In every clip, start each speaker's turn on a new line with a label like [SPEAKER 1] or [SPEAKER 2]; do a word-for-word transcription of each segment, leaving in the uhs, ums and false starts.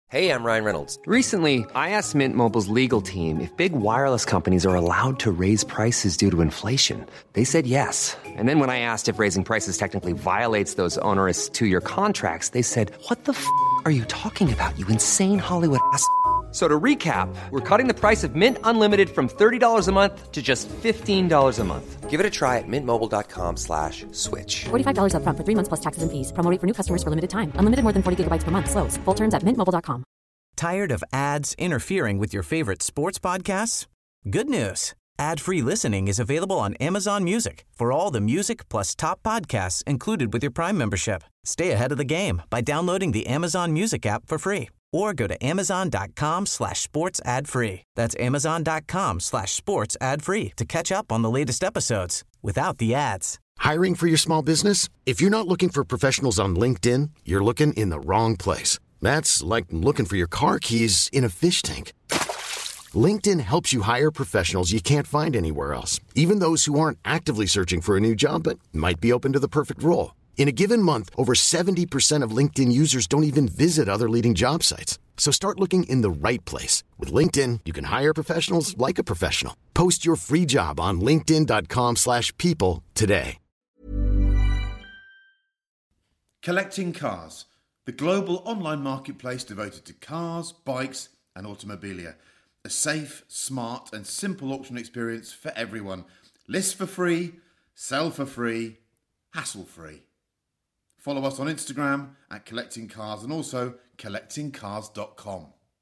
[SPEAKER 1] Hey, I'm Ryan Reynolds.
[SPEAKER 2] Recently, I asked Mint Mobile's legal team if big wireless companies are allowed to raise prices due to inflation. They said yes. And then when I asked if raising prices technically violates those onerous two-year contracts, they said, what the f*** are you talking about, you insane Hollywood ass f- So to recap, we're cutting the price of Mint Unlimited from thirty dollars a month to just fifteen dollars a month.
[SPEAKER 1] Give it a try at mintmobile.com slash switch.
[SPEAKER 3] forty-five dollars up front for three months plus taxes and fees. Promo rate for new customers for limited time. Unlimited more than forty gigabytes per month. Slows full terms at mint mobile dot com.
[SPEAKER 4] Tired of ads interfering with your favorite sports podcasts? Good news. Ad-free listening is available on Amazon Music for all the music plus top podcasts included with your Prime membership. Stay ahead of the game by downloading the Amazon Music app for free or go to amazon.com slash sports ad free. That's amazon.com slash sports ad free to catch up on the latest episodes without the ads.
[SPEAKER 5] Hiring for your small business? If you're not looking for professionals on LinkedIn, you're looking in the wrong place. That's like looking for your car keys in a fish tank. LinkedIn helps you hire professionals you can't find anywhere else, even those who aren't actively searching for a new job but might be open to the perfect role. In a given month, over seventy percent of LinkedIn users don't even visit other leading job sites. So start looking in the right place. With LinkedIn, you can hire professionals like a professional. Post your free job on linkedin.com slash people today.
[SPEAKER 6] Collecting Cars, the global online marketplace devoted to cars, bikes and automobilia. A safe, smart and simple auction experience for everyone. List for free, sell for free, hassle-free. Follow us on Instagram at Collecting Cars and also collecting cars dot com.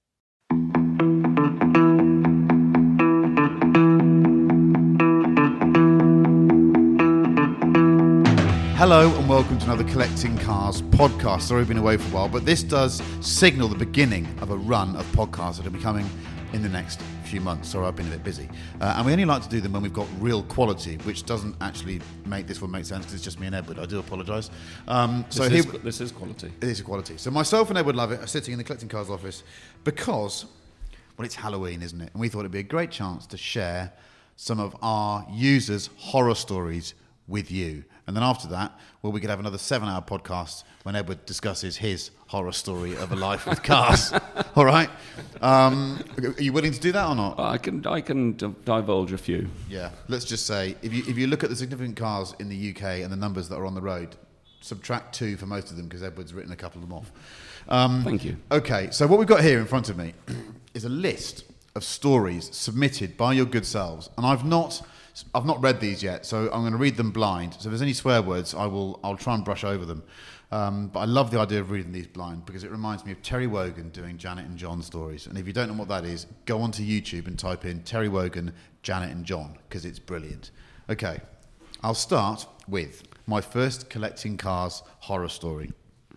[SPEAKER 7] Hello and welcome to another Collecting Cars podcast. Sorry we've been away for a while, but this does signal the beginning of a run of podcasts that are becoming in the next few months. Sorry, I've been a bit busy. Uh, and we only like to do them when we've got real quality, which doesn't actually make this one make sense because it's just me and Edward. I do apologise. Um,
[SPEAKER 8] this,
[SPEAKER 7] so
[SPEAKER 8] is,
[SPEAKER 7] here,
[SPEAKER 8] this is quality.
[SPEAKER 7] It is quality. So myself and Edward Lovett are sitting in the Collecting Cars office because, well, it's Halloween, isn't it? And we thought it'd be a great chance to share some of our users' horror stories with you. And then after that, well, we could have another seven-hour podcast when Edward discusses his horror story of a life with cars. All right? Um, are you willing to do that or not?
[SPEAKER 8] I can I can d- divulge a few.
[SPEAKER 7] Yeah. Let's just say, if you if you look at the significant cars in the U K and the numbers that are on the road, subtract two for most of them because Edward's written a couple of them off. Um,
[SPEAKER 8] Thank you.
[SPEAKER 7] Okay, so what we've got here in front of me is a list of stories submitted by your good selves, and I've not... I've not read these yet, so I'm going to read them blind. So if there's any swear words, I will, I'll try and brush over them. Um, but I love the idea of reading these blind because it reminds me of Terry Wogan doing Janet and John stories. And if you don't know what that is, go onto YouTube and type in Terry Wogan, Janet and John, because it's brilliant. Okay, I'll start with my first Collecting Cars horror story.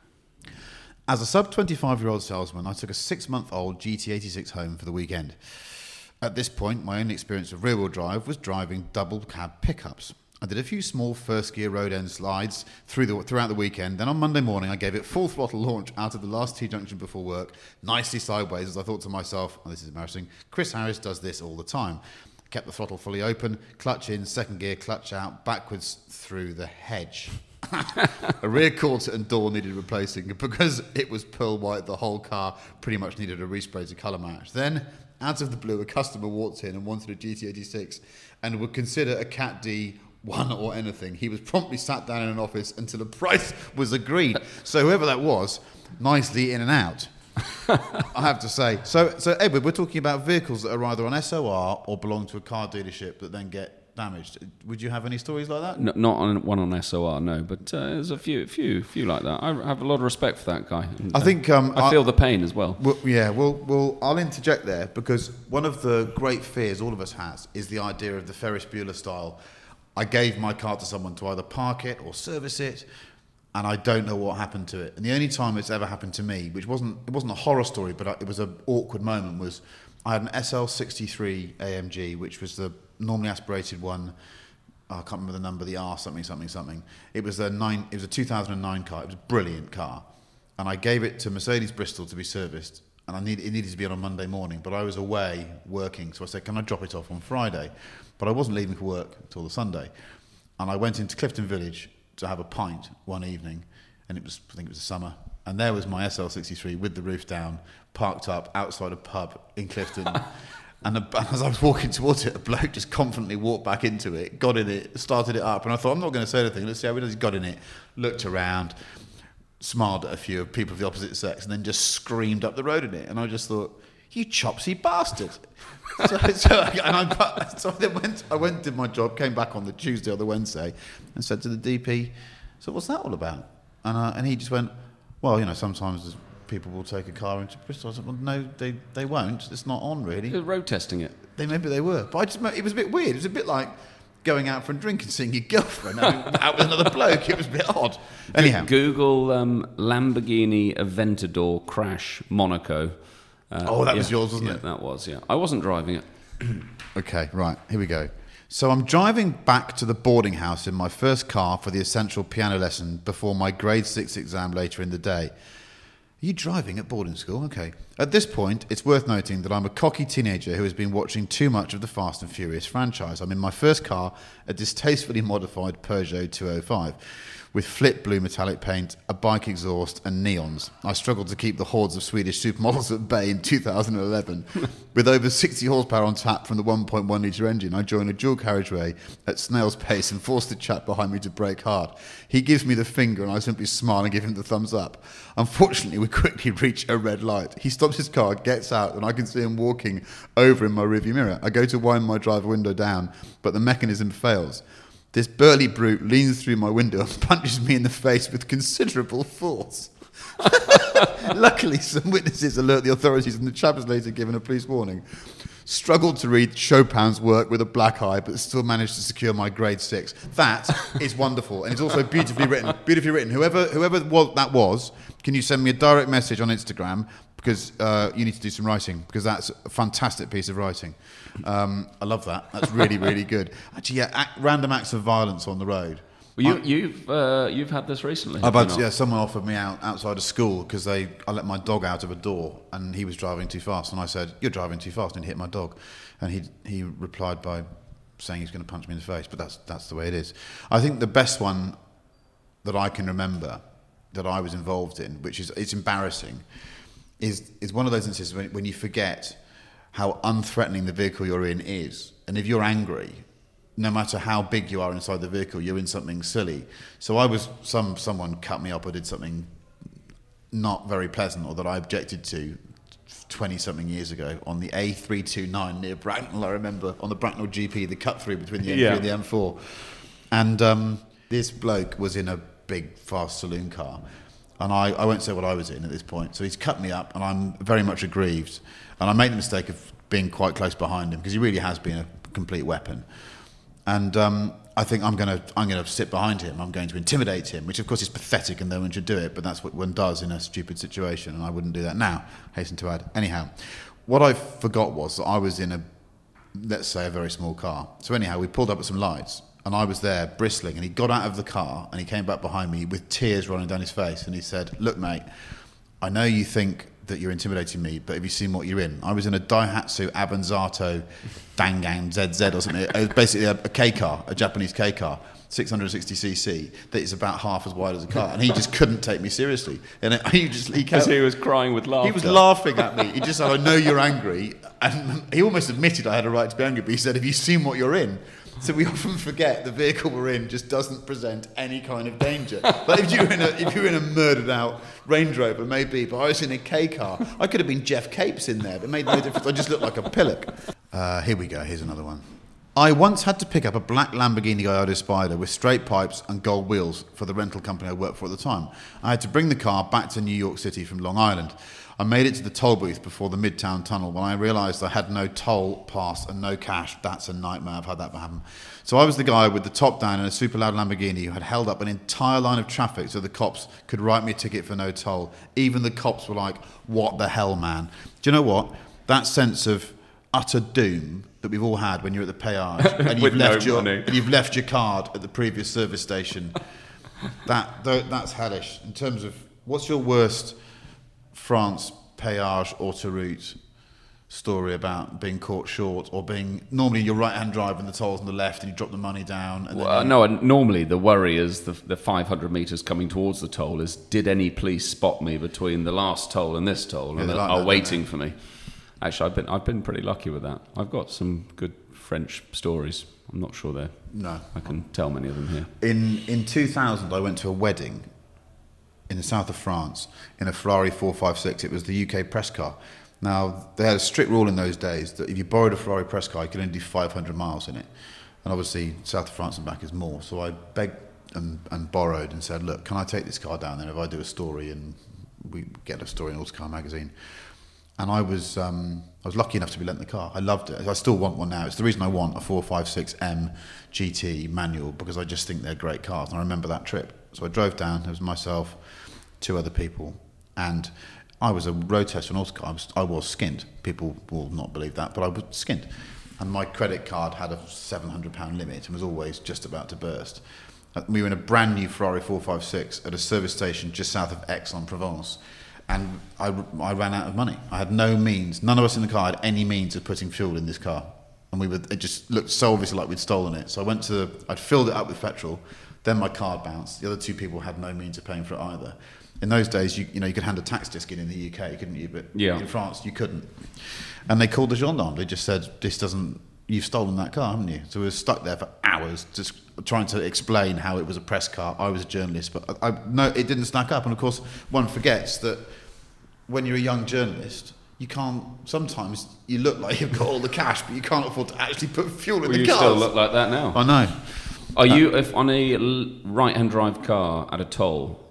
[SPEAKER 7] As a sub twenty-five-year-old salesman, I took a six-month-old G T eighty-six home for the weekend. At this point, my only experience of rear-wheel drive was driving double-cab pickups. I did a few small first-gear road-end slides through the, throughout the weekend. Then on Monday morning, I gave it full throttle launch out of the last T-junction before work, nicely sideways, as I thought to myself, oh, this is embarrassing, Chris Harris does this all the time. Kept the throttle fully open, clutch in, second gear, clutch out, backwards through the hedge. A rear quarter and door needed replacing. Because it was pearl white, the whole car pretty much needed a respray to colour match. Then, out of the blue, a customer walked in and wanted a G T eighty-six and would consider a Cat D one or anything. He was promptly sat down in an office until a price was agreed. So whoever that was, nicely in and out, I have to say. So, so Edward, we're talking about vehicles that are either on S O R or belong to a car dealership that then get damaged. Would you have any stories like that?
[SPEAKER 8] No, not on one on S O R, no, but uh, there's a few, few, few like that. I have a lot of respect for that guy. And,
[SPEAKER 7] I think um,
[SPEAKER 8] I feel I, the pain as well.
[SPEAKER 7] well yeah, well, well, I'll interject there because one of the great fears all of us has is the idea of the Ferris Bueller style. I gave my car to someone to either park it or service it, and I don't know what happened to it. And the only time it's ever happened to me, which wasn't it wasn't a horror story, but it was an awkward moment, was I had an S L sixty-three A M G, which was the normally aspirated one. Oh, I can't remember the number, the R something, something, something. It was a nine. It was a two thousand nine car. It was a brilliant car, and I gave it to Mercedes Bristol to be serviced. And I need, it needed to be on a Monday morning, but I was away working, so I said, "Can I drop it off on Friday?" But I wasn't leaving for work until the Sunday, and I went into Clifton Village to have a pint one evening, and it was I think it was the summer, and there was my S L sixty-three with the roof down, parked up outside a pub in Clifton. And as I was walking towards it, a bloke just confidently walked back into it, got in it, started it up. And I thought, I'm not going to say anything. Let's see how he does. He got in it, looked around, smiled at a few people of the opposite sex, and then just screamed up the road in it. And I just thought, you chopsy bastard. so, so, and I, so I then went, I went, did my job, came back on the Tuesday or the Wednesday, and said to the D P, so what's that all about? And, uh, and he just went, well, you know, sometimes there's people will take a car into Bristol. I said, well, no, they, they won't. It's not on, really.
[SPEAKER 8] They're road testing it.
[SPEAKER 7] They Maybe they were. But I just, it was a bit weird. It was a bit like going out for a drink and seeing your girlfriend out with another bloke. It was a bit odd. Anyhow.
[SPEAKER 8] Google um, Lamborghini Aventador crash Monaco. Uh,
[SPEAKER 7] oh, that
[SPEAKER 8] yeah,
[SPEAKER 7] was yours, wasn't
[SPEAKER 8] yeah,
[SPEAKER 7] it?
[SPEAKER 8] That was, yeah. I wasn't driving it.
[SPEAKER 7] Okay, right. Here we go. So I'm driving back to the boarding house in my first car for the essential piano lesson before my grade six exam later in the day. Are you driving at boarding school? Okay. At this point, it's worth noting that I'm a cocky teenager who has been watching too much of the Fast and Furious franchise. I'm in my first car, a distastefully modified Peugeot two oh five, with flip blue metallic paint, a bike exhaust and neons. I struggled to keep the hordes of Swedish supermodels at bay in two thousand eleven. With over sixty horsepower on tap from the one point one litre engine, I join a dual carriageway at snail's pace and force the chap behind me to brake hard. He gives me the finger and I simply smile and give him the thumbs up. Unfortunately, we quickly reach a red light. He stops his car, gets out, and I can see him walking over in my rearview mirror. I go to wind my driver window down, but the mechanism fails. This burly brute leans through my window and punches me in the face with considerable force. Luckily, some witnesses alert the authorities and the chap is later given a police warning. Struggled to read Chopin's work with a black eye, but still managed to secure my grade six. That is wonderful, and it's also beautifully written. Beautifully written. Whoever whoever was, that was, can you send me a direct message on Instagram? Because uh, you need to do some writing, because that's a fantastic piece of writing. Um, I love that. That's really, really good. Actually, yeah, act, random acts of violence on the road.
[SPEAKER 8] Well, you, you've uh, you've had this recently.
[SPEAKER 7] I've had, yeah, someone offered me out outside of school because they I let my dog out of a door and he was driving too fast, and I said, "You're driving too fast," and hit my dog, and he he replied by saying he's going to punch me in the face. But that's that's the way it is. I think the best one that I can remember that I was involved in, which is it's embarrassing, is is one of those instances when when you forget how unthreatening the vehicle you're in is, and if you're angry, no matter how big you are inside the vehicle, you're in something silly. So I was, some someone cut me up or did something not very pleasant or that I objected to twenty-something years ago on the A three twenty-nine near Bracknell, I remember, on the Bracknell G P, the cut-through between the M three yeah. and the M four. And um, this bloke was in a big, fast saloon car. And I, I won't say what I was in at this point. So he's cut me up, and I'm very much aggrieved. And I made the mistake of being quite close behind him, because he really has been a complete weapon. And um, I think I'm going to I'm going to sit behind him. I'm going to intimidate him, which of course is pathetic and no one should do it, but that's what one does in a stupid situation, and I wouldn't do that now, hasten to add. Anyhow, what I forgot was that I was in a, let's say, a very small car. So anyhow, we pulled up at some lights, and I was there bristling, and he got out of the car, and he came back behind me with tears running down his face, and he said, "Look, mate, I know you think that you're intimidating me, but have you seen what you're in?" I was in a Daihatsu Avanzato Dangang Z Z or something. It was basically a, a K car, a Japanese K car, six hundred sixty c c, that is about half as wide as a car. And he just couldn't take me seriously. And it, he just he, kept,
[SPEAKER 8] he was crying with laughter.
[SPEAKER 7] He was laughing at me. He just said, "I know you're angry." And he almost admitted I had a right to be angry, but he said, "Have you seen what you're in?" So we often forget the vehicle we're in just doesn't present any kind of danger. Like if you're in a if you're in a murdered out Range Rover, maybe, but I was in a K car. I could have been Jeff Capes in there, but it made no difference. I just looked like a pillock. Uh, here we go. Here's another one. I once had to pick up a black Lamborghini Gallardo Spider with straight pipes and gold wheels for the rental company I worked for at the time. I had to bring the car back to New York City from Long Island. I made it to the toll booth before the Midtown Tunnel when I realised I had no toll pass and no cash. That's a nightmare. I've had that happen. So I was the guy with the top down in a super loud Lamborghini who had held up an entire line of traffic so the cops could write me a ticket for no toll. Even the cops were like, "What the hell, man?" Do you know what? That sense of utter doom that we've all had when you're at the péage and you've left no your money. and you've left your card at the previous service station. That that's hellish. In terms of what's your worst France péage autoroute story about being caught short, or being normally your right-hand drive and the toll's on the left and you drop the money down? And
[SPEAKER 8] well,
[SPEAKER 7] then
[SPEAKER 8] no, and normally the worry is the, the five hundred metres coming towards the toll is, did any police spot me between the last toll and this toll,
[SPEAKER 7] Yeah,
[SPEAKER 8] and
[SPEAKER 7] they
[SPEAKER 8] are
[SPEAKER 7] like
[SPEAKER 8] are
[SPEAKER 7] that,
[SPEAKER 8] waiting
[SPEAKER 7] don't
[SPEAKER 8] for me? Actually, I've been I've been pretty lucky with that. I've got some good French stories. I'm not sure they're...
[SPEAKER 7] No.
[SPEAKER 8] I can tell many of them here.
[SPEAKER 7] In in two thousand, I went to a wedding in the south of France in a Ferrari four fifty-six. It was the U K press car. Now, they had a strict rule in those days that if you borrowed a Ferrari press car, you could only do five hundred miles in it. And obviously, south of France and back is more. So I begged and, and borrowed and said, look, can I take this car down there if I do a story and we get a story in Autocar magazine? And I was um, I was lucky enough to be lent the car. I loved it. I still want one now. It's the reason I want a four fifty-six M G T manual, because I just think they're great cars. And I remember that trip. So I drove down. There was myself, two other people, and I was a road tester on Autocar. I was, I was skinned. People will not believe that, but I was skinned. And my credit card had a seven hundred pound limit and was always just about to burst. We were in a brand new Ferrari four fifty-six at a service station just south of Aix-en-Provence. And I, I ran out of money. I had no means. None of us in the car had any means of putting fuel in this car. And we were, it just looked so obviously like we'd stolen it. So I went to, the, I'd filled it up with petrol. Then my card bounced. The other two people had no means of paying for it either. In those days, you, you know, you could hand a tax disc in in the U K, couldn't you? But
[SPEAKER 8] yeah.
[SPEAKER 7] in France, you couldn't. And they called the gendarme. They just said, this doesn't, you've stolen that car, haven't you? So we were stuck there for hours just trying to explain how it was a press car. I was a journalist, but I, I, no, it didn't stack up. And of course, one forgets that when you're a young journalist, you can't, sometimes you look like you've got all the cash, but you can't afford to actually put fuel in
[SPEAKER 8] Well,
[SPEAKER 7] the
[SPEAKER 8] you
[SPEAKER 7] cars.
[SPEAKER 8] still look like that now.
[SPEAKER 7] I know.
[SPEAKER 8] Are you, if on a l- right-hand drive car at a toll,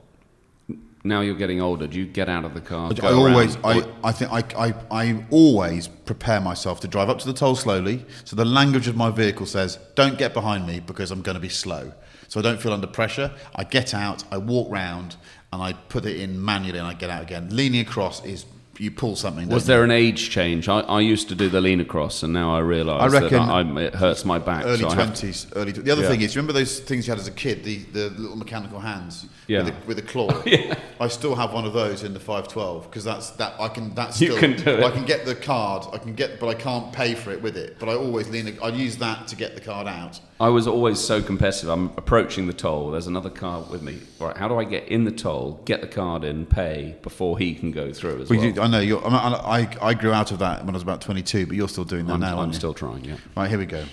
[SPEAKER 8] now you're getting older, do you get out of the car?
[SPEAKER 7] I
[SPEAKER 8] go
[SPEAKER 7] always,
[SPEAKER 8] around,
[SPEAKER 7] I, I think I, I, I always prepare myself to drive up to the toll slowly. So the language of my vehicle says, don't get behind me because I'm going to be slow. So I don't feel under pressure. I get out, I walk round, and I put it in manually, and I get out again. Leaning across is, you pull something.
[SPEAKER 8] Was there an age change? I, I used to do the lean across, and now I realise
[SPEAKER 7] I reckon
[SPEAKER 8] that I, it hurts my back.
[SPEAKER 7] Early
[SPEAKER 8] so
[SPEAKER 7] twenties,
[SPEAKER 8] to,
[SPEAKER 7] early. The other
[SPEAKER 8] yeah.
[SPEAKER 7] thing is, you remember those things you had as a kid, the, the little mechanical hands
[SPEAKER 8] yeah.
[SPEAKER 7] with, a, with a claw.
[SPEAKER 8] yeah.
[SPEAKER 7] I still have one of those in the five twelve because that's that I can. That's still,
[SPEAKER 8] you can do it.
[SPEAKER 7] I can get the card. I can get, but I can't pay for it with it. But I always lean. I use that to get the card out.
[SPEAKER 8] I was always so competitive. I'm approaching the toll. There's another car with me. Right, how do I get in the toll, get the card in, pay before he can go through as well?
[SPEAKER 7] well. You, I know. You're, I, I I grew out of that when I was about twenty-two, but you're still doing that
[SPEAKER 8] I'm,
[SPEAKER 7] now.
[SPEAKER 8] I'm
[SPEAKER 7] aren't you?
[SPEAKER 8] still trying. Yeah.
[SPEAKER 7] Right, here we go.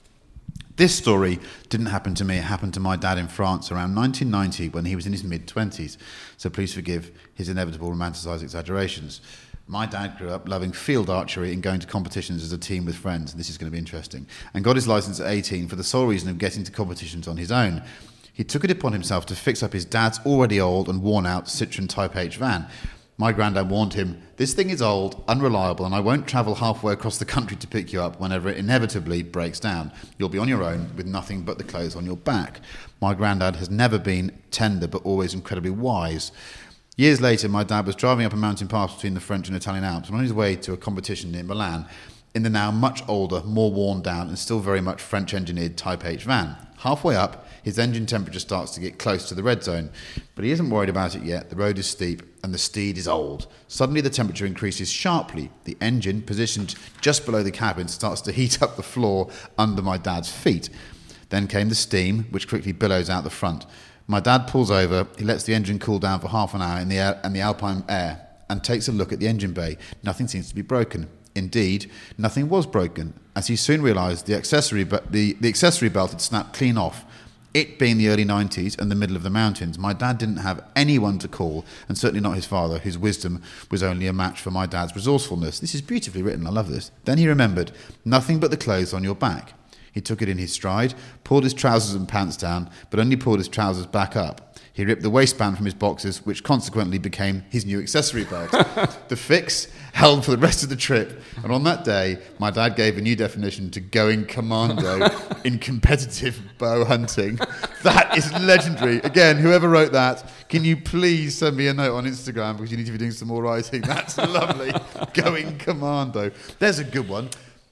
[SPEAKER 7] This story didn't happen to me. It happened to my dad in France around nineteen ninety when he was in his mid-twenties. So please forgive his inevitable romanticised exaggerations. My dad grew up loving field archery and going to competitions as a team with friends, and this is going to be interesting, and got his licence at eighteen for the sole reason of getting to competitions on his own. He took it upon himself to fix up his dad's already old and worn-out Citroën Type H van. My granddad warned him, this thing is old, unreliable, and I won't travel halfway across the country to pick you up whenever it inevitably breaks down. You'll be on your own with nothing but the clothes on your back. My granddad has never been tender but always incredibly wise. Years later, my dad was driving up a mountain pass between the French and Italian Alps and on his way to a competition near Milan in the now much older, more worn down and still very much French-engineered Type H van. Halfway up, his engine temperature starts to get close to the red zone, but he isn't worried about it yet. The road is steep and the steed is old. Suddenly the temperature increases sharply. The engine, positioned just below the cabin, starts to heat up the floor under my dad's feet. Then came the steam, which quickly billows out the front. My dad pulls over, he lets the engine cool down for half an hour in the air, and the alpine air and takes a look at the engine bay. Nothing seems to be broken. Indeed, nothing was broken, as he soon realised the accessory, but the, the accessory belt had snapped clean off. It being the early nineties and the middle of the mountains, my dad didn't have anyone to call, and certainly not his father, whose wisdom was only a match for my dad's resourcefulness. This is beautifully written, I love this. Then he remembered, nothing but the clothes on your back. He took it in his stride, pulled his trousers and pants down, but only pulled his trousers back up. He ripped the waistband from his boxers, which consequently became his new accessory belt. The fix held for the rest of the trip, and on that day, my dad gave a new definition to going commando in competitive bow hunting. That is legendary. Again, whoever wrote that, can you please send me a note on Instagram because you need to be doing some more writing. That's lovely. Going commando. There's a good one.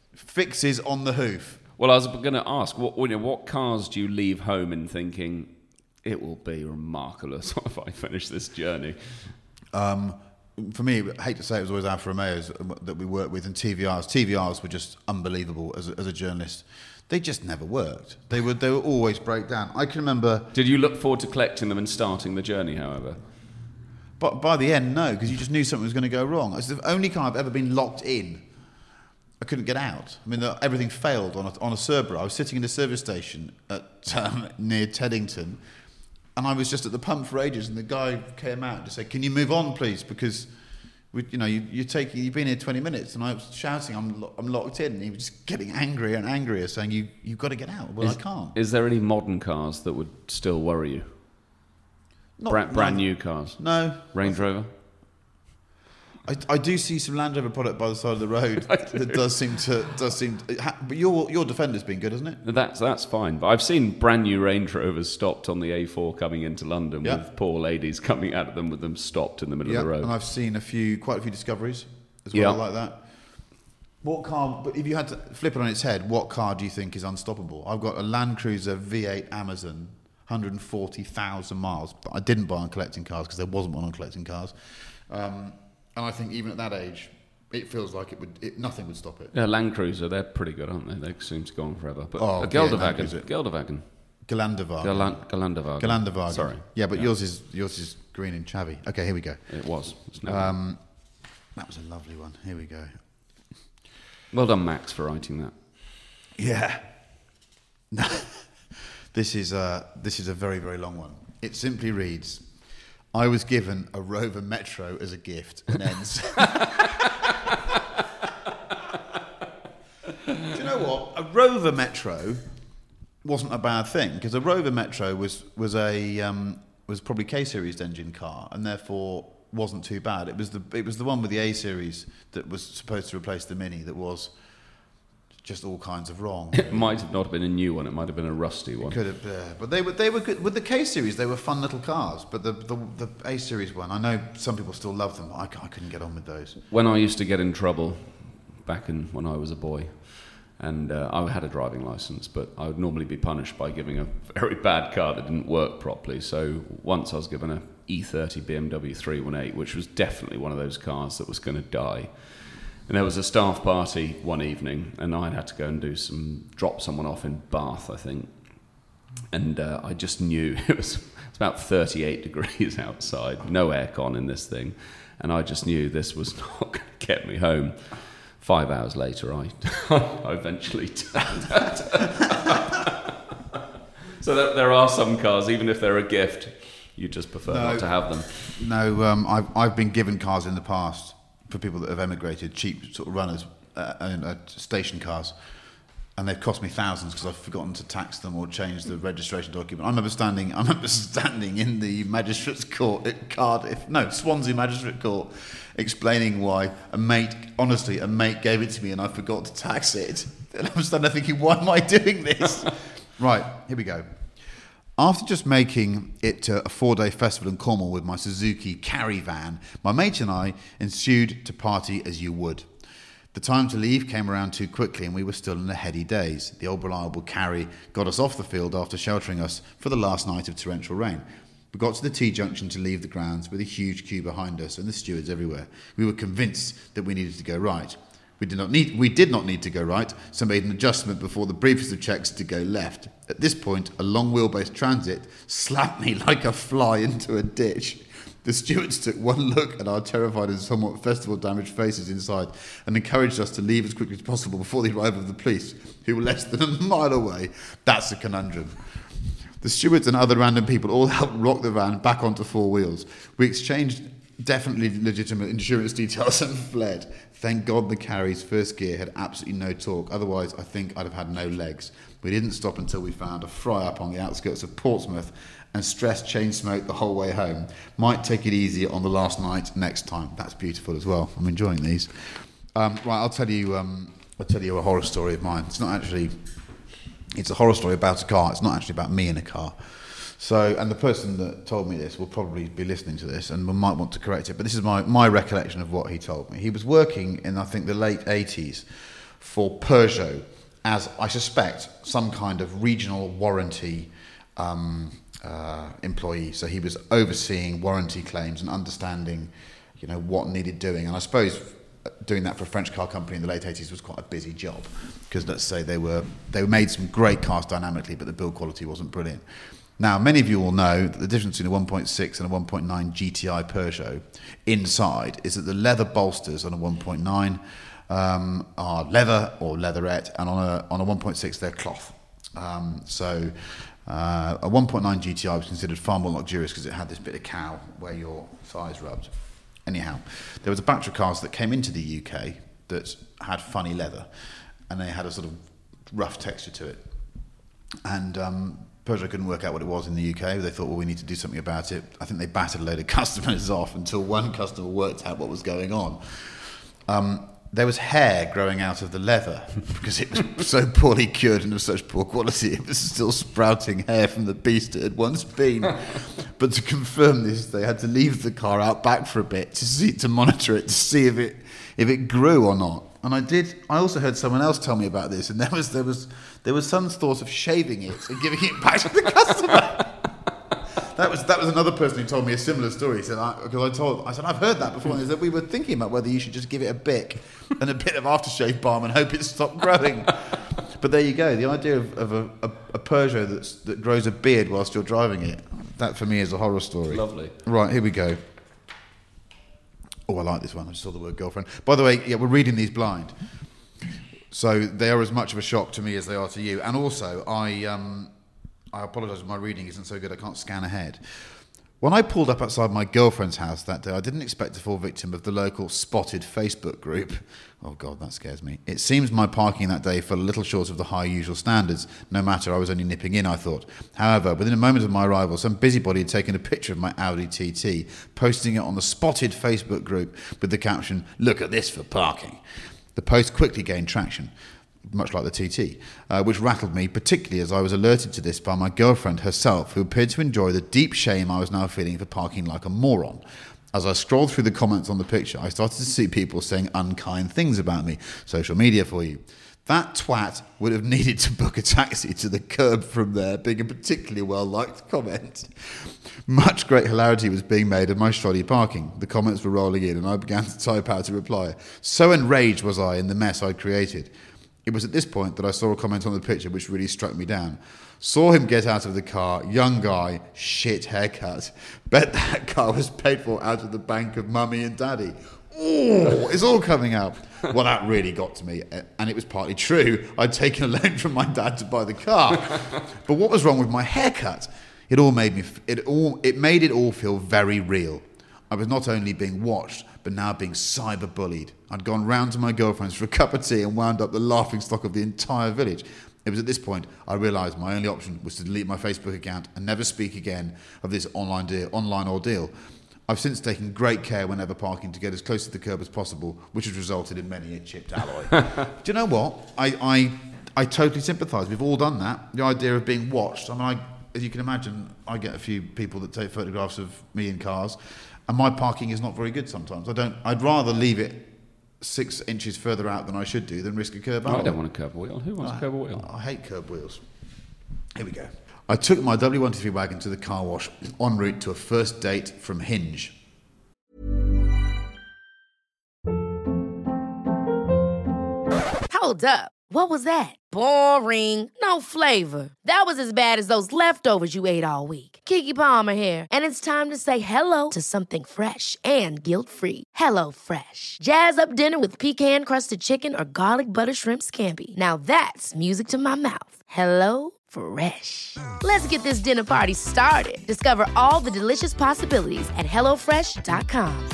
[SPEAKER 7] Fixes on the hoof.
[SPEAKER 8] Well, I was going to ask, what, you know, what cars do you leave home in thinking, it will be remarkable if I finish this journey?
[SPEAKER 7] Um, for me, I hate to say it was always Alfa Romeos that we worked with, and T V Rs. T V Rs were just unbelievable as a, as a journalist. They just never worked. They would they were always break down. I can remember.
[SPEAKER 8] Did you look forward to collecting them and starting the journey, however?
[SPEAKER 7] But by the end, no, because you just knew something was going to go wrong. It's the only car I've ever been locked in. I couldn't get out. I mean, the, everything failed on a, on a Cerberus. I was sitting in a service station at um, near Teddington, and I was just at the pump for ages, and the guy came out and just said, "Can you move on, please? Because we, you know, you, you're taking, you've been here twenty minutes." And I was shouting, "I'm lo- I'm locked in." And he was just getting angrier and angrier, saying, "You you've got to get out." Well,
[SPEAKER 8] is,
[SPEAKER 7] I can't.
[SPEAKER 8] Is there any modern cars that would still worry you?
[SPEAKER 7] Not,
[SPEAKER 8] Bra- brand
[SPEAKER 7] no,
[SPEAKER 8] new cars?
[SPEAKER 7] No.
[SPEAKER 8] Range Rover?
[SPEAKER 7] I, I do see some Land Rover product by the side of the road that does seem to does seem. To, ha, but your your Defender's been good, hasn't it?
[SPEAKER 8] That's that's fine. But I've seen brand new Range Rovers stopped on the A four coming into London
[SPEAKER 7] Yep.
[SPEAKER 8] with poor ladies coming out of them with them stopped in the middle
[SPEAKER 7] Yeah,
[SPEAKER 8] of the road.
[SPEAKER 7] and I've seen a few, quite a few Discoveries as well,
[SPEAKER 8] Yeah.
[SPEAKER 7] like that. What car? But if you had to flip it on its head, what car do you think is unstoppable? I've got a Land Cruiser V eight Amazon, one hundred forty thousand miles. But I didn't buy on collecting cars because there wasn't one on collecting cars. Um, and I think even at that age, it feels like it would. It, nothing would stop it.
[SPEAKER 8] Yeah, Land Cruiser, they're pretty good, aren't they? They seem to go on forever. But
[SPEAKER 7] Oh,
[SPEAKER 8] a
[SPEAKER 7] yeah, Land
[SPEAKER 8] Gelderwagen,
[SPEAKER 7] Cruiser.
[SPEAKER 8] Gelderwagen,
[SPEAKER 7] Galanderwagen.
[SPEAKER 8] Galan- Galanderwagen.
[SPEAKER 7] Galanderwagen.
[SPEAKER 8] Sorry,
[SPEAKER 7] Yeah, but
[SPEAKER 8] Yeah.
[SPEAKER 7] yours is yours is green and chavvy. Okay, here we go.
[SPEAKER 8] it was. It's never-
[SPEAKER 7] Um, that was a lovely one. Here we go.
[SPEAKER 8] well done, Max, for writing that.
[SPEAKER 7] Yeah. This is a this is a very very long one. It simply reads, "I was given a Rover Metro as a gift," and ends. Do you know what? A Rover Metro wasn't a bad thing, because a Rover Metro was was a um, was probably K-series engine car, and therefore wasn't too bad. It was the it was the one with the A series that was supposed to replace the Mini that was just all kinds of wrong.
[SPEAKER 8] It might have not been a new one. It might have been a rusty one.
[SPEAKER 7] Could have, yeah. But they were they were good with the K series. They were fun little cars. But the the, the A series one, I know some people still love them. But I, I couldn't get on with those.
[SPEAKER 8] When I used to get in trouble back in when I was a boy, and uh, I had a driving license, but I would normally be punished by giving a very bad car that didn't work properly. So once I was given a E thirty B M W three eighteen, which was definitely one of those cars that was going to die. And there was a staff party one evening, and I had to go and do some drop someone off in Bath, I think. And uh, I just knew it was it's about thirty-eight degrees outside, no aircon in this thing, and I just knew this was not going to get me home. Five hours later, I, I eventually turned out. So there, there are some cars, even if they're a gift, you just prefer
[SPEAKER 7] No.
[SPEAKER 8] not to have them.
[SPEAKER 7] No, um, I've I've been given cars in the past for people that have emigrated, cheap sort of runners, uh, and uh, station cars, and they've cost me thousands because I've forgotten to tax them or change the registration document. I remember standing, I remember standing in the magistrate's court at Cardiff, no, Swansea Magistrate Court, explaining why a mate, honestly, a mate gave it to me and I forgot to tax it. And I'm standing there thinking, why am I doing this? Right, here we go. After just making it to a four-day festival in Cornwall with my Suzuki Carry van, my mate and I ensued to party as you would. The time to leave came around too quickly and we were still in the heady days. The old reliable Carry got us off the field after sheltering us for the last night of torrential rain. We got to the T-junction to leave the grounds with a huge queue behind us and the stewards everywhere. We were convinced that we needed to go right. We did not need we did not need to go right, so made an adjustment before the briefest of checks to go left. At this point, a long wheelbase Transit slapped me like a fly into a ditch. The stewards took one look at our terrified and somewhat festival-damaged faces inside and encouraged us to leave as quickly as possible before the arrival of the police, who were less than a mile away. That's a conundrum. The stewards and other random people all helped rock the van back onto four wheels. We exchanged definitely legitimate insurance details and fled. Thank God the Carry's first gear had absolutely no torque, otherwise I think I'd have had no legs. We didn't stop until we found a fry-up on the outskirts of Portsmouth and stressed chain smoke the whole way home. Might take it easy on the last night next time. That's beautiful as well. I'm enjoying these. Um, right, I'll tell you um, I'll tell you a horror story of mine. It's not actually... It's a horror story about a car. It's not actually about me in a car. So, and the person that told me this will probably be listening to this and might want to correct it, but this is my, my recollection of what he told me. He was working in, I think, the late eighties for Peugeot as, I suspect, some kind of regional warranty um, uh, employee. So he was overseeing warranty claims and understanding, you know, what needed doing. And I suppose doing that for a French car company in the late eighties was quite a busy job, because let's say they were they made some great cars dynamically, but the build quality wasn't brilliant. Now, many of you will know that the difference between a one point six and a one point nine G T I Peugeot inside is that the leather bolsters on a one point nine um, are leather or leatherette, and on a on a one point six they're cloth. Um, so uh, a one point nine G T I was considered far more luxurious because it had this bit of cow where your thighs rubbed. Anyhow, there was a batch of cars that came into the U K that had funny leather, and they had a sort of rough texture to it. And um, Peugeot couldn't work out what it was in the U K. They thought, well, we need to do something about it. I think they battered a load of customers off until one customer worked out what was going on. Um, there was hair growing out of the leather because it was so poorly cured and of such poor quality. It was still sprouting hair from the beast it had once been. But to confirm this, they had to leave the car out back for a bit to see, to monitor it, to see if it if it grew or not. And I did. I also heard someone else tell me about this, and there was there was there was some thought of shaving it and giving it back to the customer. That was that was another person who told me a similar story. He said, because I, I told, I said, I've heard that before. And he said, we were thinking about whether you should just give it a bic and a bit of aftershave balm and hope it stopped growing. But there you go. The idea of, of a, a, a Peugeot that's, that grows a beard whilst you're driving it, that for me is a horror story.
[SPEAKER 8] Lovely.
[SPEAKER 7] Right, here we go. Oh, I like this one. I just saw the word girlfriend. By the way, yeah, we're reading these blind. So they are as much of a shock to me as they are to you. And also, I... Um, I apologise if my reading isn't so good, I can't scan ahead. When I pulled up outside my girlfriend's house that day, I didn't expect to fall victim of the local spotted Facebook group. Oh God, that scares me. It seems my parking that day fell a little short of the high usual standards. No matter, I was only nipping in, I thought. However, within a moment of my arrival, some busybody had taken a picture of my Audi T T, posting it on the spotted Facebook group with the caption, "Look at this for parking." The post quickly gained traction, much like the T T, uh, which rattled me, particularly as I was alerted to this by my girlfriend herself, who appeared to enjoy the deep shame I was now feeling for parking like a moron. As I scrolled through the comments on the picture, I started to see people saying unkind things about me. Social media for you. That twat would have needed to book a taxi to the curb from there, being a particularly well-liked comment. Much great hilarity was being made of my shoddy parking. The comments were rolling in, and I began to type out a reply. So enraged was I in the mess I'd created. It was at this point that I saw a comment on the picture which really struck me down. Saw him get out of the car, young guy, shit haircut. Bet that car was paid for out of the bank of mummy and daddy. Oh, it's all coming out. Well, that really got to me, and it was partly true. I'd taken a loan from my dad to buy the car. But what was wrong with my haircut? It all made me. It all. It made it all feel very real. I was not only being watched, but now being cyber-bullied. I'd gone round to my girlfriend's for a cup of tea and wound up the laughingstock of the entire village. It was at this point I realised my only option was to delete my Facebook account and never speak again of this online deal, online ordeal. I've since taken great care whenever parking to get as close to the curb as possible, which has resulted in many a chipped alloy. Do you know what? I, I, I totally sympathise. We've all done that. The idea of being watched. I mean, I, as you can imagine, I get a few people that take photographs of me in cars. And my parking is not very good sometimes. I don't. I'd rather leave it six inches further out than I should do than risk a curb.
[SPEAKER 8] I don't want a curb wheel. Who wants
[SPEAKER 7] I,
[SPEAKER 8] a curb wheel?
[SPEAKER 7] I hate curb wheels. Here we go. I took my W one twenty-three wagon to the car wash en route to a first date from Hinge.
[SPEAKER 9] Hold up. What was that? Boring. No flavor. That was as bad as those leftovers you ate all week. Keke Palmer here, and it's time to say hello to something fresh and guilt-free. Hello Fresh. Jazz up dinner with pecan-crusted chicken or garlic butter shrimp scampi. Now that's music to my mouth. Hello Fresh. Let's get this dinner party started. Discover all the delicious possibilities at hello fresh dot com.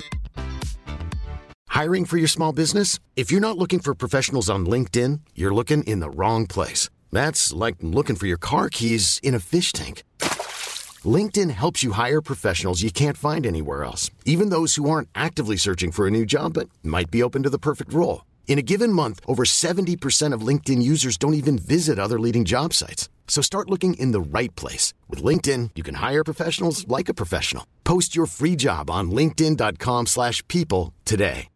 [SPEAKER 5] Hiring for your small business? If you're not looking for professionals on LinkedIn, you're looking in the wrong place. That's like looking for your car keys in a fish tank. LinkedIn helps you hire professionals you can't find anywhere else, even those who aren't actively searching for a new job but might be open to the perfect role. In a given month, over seventy percent of LinkedIn users don't even visit other leading job sites. So start looking in the right place. With LinkedIn, you can hire professionals like a professional. Post your free job on linkedin dot com slash people today.